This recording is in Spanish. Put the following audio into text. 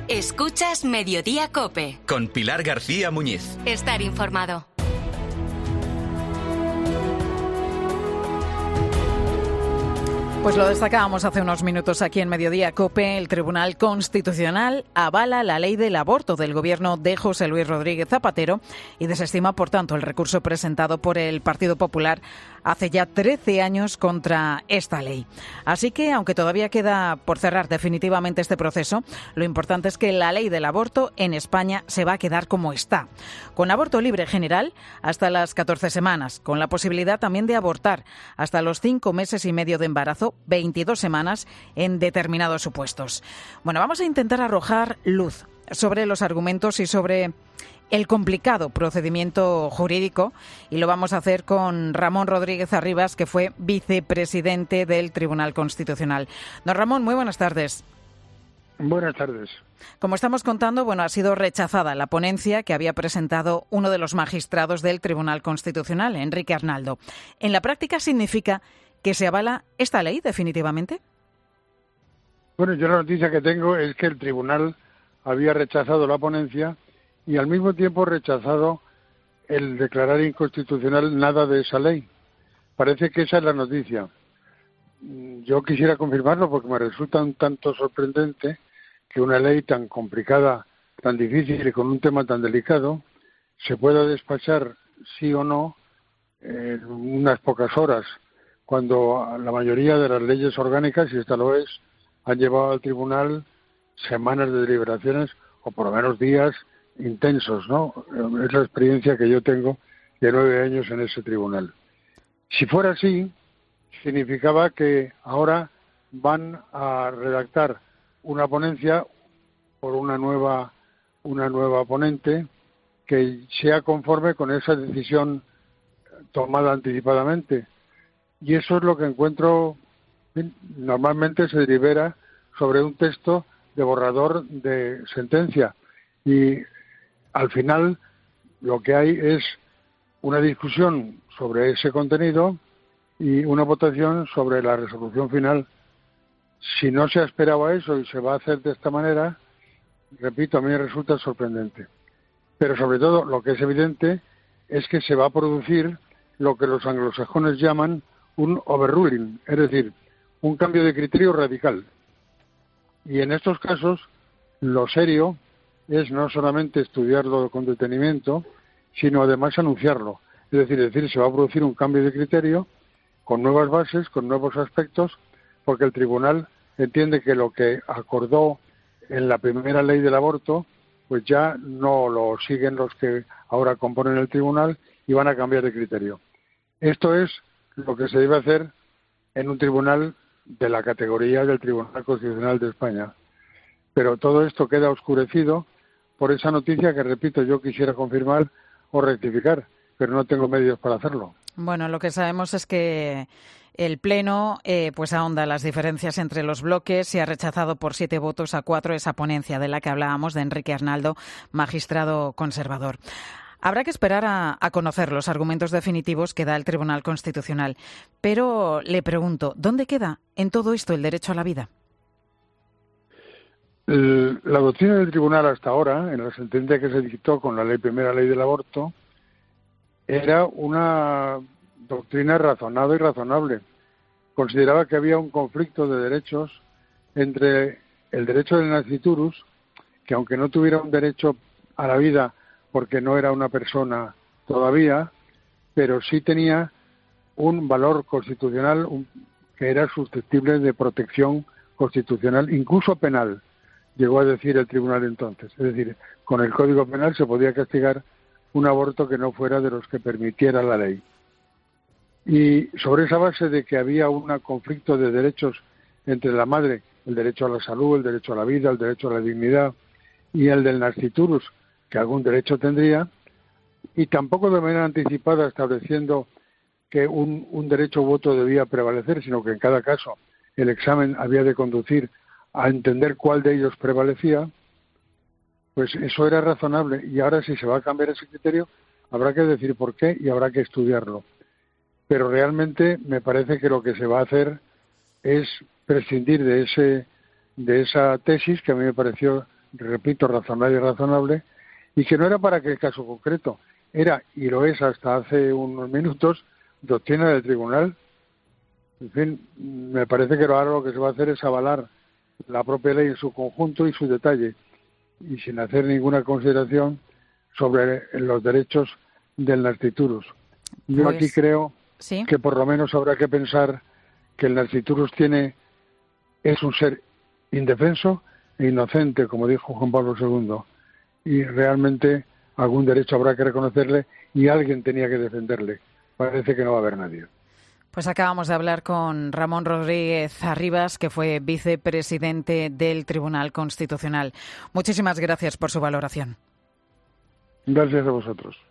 Escuchas Mediodía COPE. Con Pilar García Muñiz. Estar informado. Pues lo destacábamos hace unos minutos aquí en Mediodía COPE. El Tribunal Constitucional avala la ley del aborto del gobierno de José Luis Rodríguez Zapatero y desestima, por tanto, el recurso presentado por el Partido Popular hace ya 13 años contra esta ley. Así que, aunque todavía queda por cerrar definitivamente este proceso, lo importante es que la ley del aborto en España se va a quedar como está, con aborto libre general hasta las 14 semanas, con la posibilidad también de abortar hasta los 5 meses y medio de embarazo, 22 semanas en determinados supuestos. Bueno, vamos a intentar arrojar luz sobre los argumentos y sobre el complicado procedimiento jurídico, y lo vamos a hacer con Ramón Rodríguez Arribas, que fue vicepresidente del Tribunal Constitucional. Don Ramón, muy buenas tardes. Buenas tardes. Como estamos contando, ha sido rechazada la ponencia que había presentado uno de los magistrados del Tribunal Constitucional, Enrique Arnaldo. ¿En la práctica significa que se avala esta ley definitivamente? Bueno, yo la noticia que tengo es que el tribunal había rechazado la ponencia y al mismo tiempo rechazado el declarar inconstitucional nada de esa ley. Parece que esa es la noticia. Yo quisiera confirmarlo porque me resulta un tanto sorprendente que una ley tan complicada, tan difícil y con un tema tan delicado se pueda despachar sí o no en unas pocas horas, cuando la mayoría de las leyes orgánicas, y esta lo es, han llevado al tribunal semanas de deliberaciones o por lo menos días intensos, ¿no? Es la experiencia que yo tengo de 9 años en ese tribunal. Si fuera así, significaba que ahora van a redactar una ponencia por una nueva ponente que sea conforme con esa decisión tomada anticipadamente. Y eso es lo que encuentro, normalmente se delibera sobre un texto de borrador de sentencia y al final lo que hay es una discusión sobre ese contenido y una votación sobre la resolución final. Si no se esperaba eso y se va a hacer de esta manera, repito, a mí me resulta sorprendente. Pero sobre todo lo que es evidente es que se va a producir lo que los anglosajones llaman un overruling, es decir, un cambio de criterio radical. Y en estos casos, lo serio es no solamente estudiarlo con detenimiento, sino además anunciarlo. Es decir, se va a producir un cambio de criterio con nuevas bases, con nuevos aspectos, porque el tribunal entiende que lo que acordó en la primera ley del aborto, pues ya no lo siguen los que ahora componen el tribunal y van a cambiar de criterio. Esto es lo que se debe hacer en un tribunal de la categoría del Tribunal Constitucional de España. Pero todo esto queda oscurecido por esa noticia que, repito, yo quisiera confirmar o rectificar, pero no tengo medios para hacerlo. Bueno, lo que sabemos es que el Pleno pues ahonda las diferencias entre los bloques. Se ha rechazado por 7 votos a 4 esa ponencia de la que hablábamos, de Enrique Arnaldo, magistrado conservador. Habrá que esperar a conocer los argumentos definitivos que da el Tribunal Constitucional. Pero le pregunto, ¿dónde queda en todo esto el derecho a la vida? La doctrina del tribunal hasta ahora, en la sentencia que se dictó con la primera ley del aborto, era una doctrina razonada y razonable. Consideraba que había un conflicto de derechos entre el derecho del nasciturus, que aunque no tuviera un derecho a la vida porque no era una persona todavía, pero sí tenía un valor constitucional que era susceptible de protección constitucional, incluso penal, llegó a decir el tribunal entonces. Es decir, con el Código Penal se podía castigar un aborto que no fuera de los que permitiera la ley. Y sobre esa base de que había un conflicto de derechos entre la madre, el derecho a la salud, el derecho a la vida, el derecho a la dignidad, y el del nasciturus, que algún derecho tendría, y tampoco de manera anticipada estableciendo que un derecho u otro debía prevalecer, sino que en cada caso el examen había de conducir a entender cuál de ellos prevalecía, pues eso era razonable. Y ahora, si se va a cambiar ese criterio, habrá que decir por qué y habrá que estudiarlo. Pero realmente me parece que lo que se va a hacer es prescindir de esa tesis que a mí me pareció repito, razonable y razonable, y que no era para aquel caso concreto, era, y lo es hasta hace unos minutos, doctrina del tribunal. En fin, me parece que ahora lo que se va a hacer es avalar la propia ley en su conjunto y su detalle, y sin hacer ninguna consideración sobre los derechos del nasciturus. Yo Pues, aquí creo ¿sí? que por lo menos habrá que pensar que el nasciturus es un ser indefenso e inocente, como dijo Juan Pablo II, y realmente algún derecho habrá que reconocerle y alguien tenía que defenderle. Parece que no va a haber nadie. Pues acabamos de hablar con Ramón Rodríguez Arribas, que fue vicepresidente del Tribunal Constitucional. Muchísimas gracias por su valoración. Gracias a vosotros.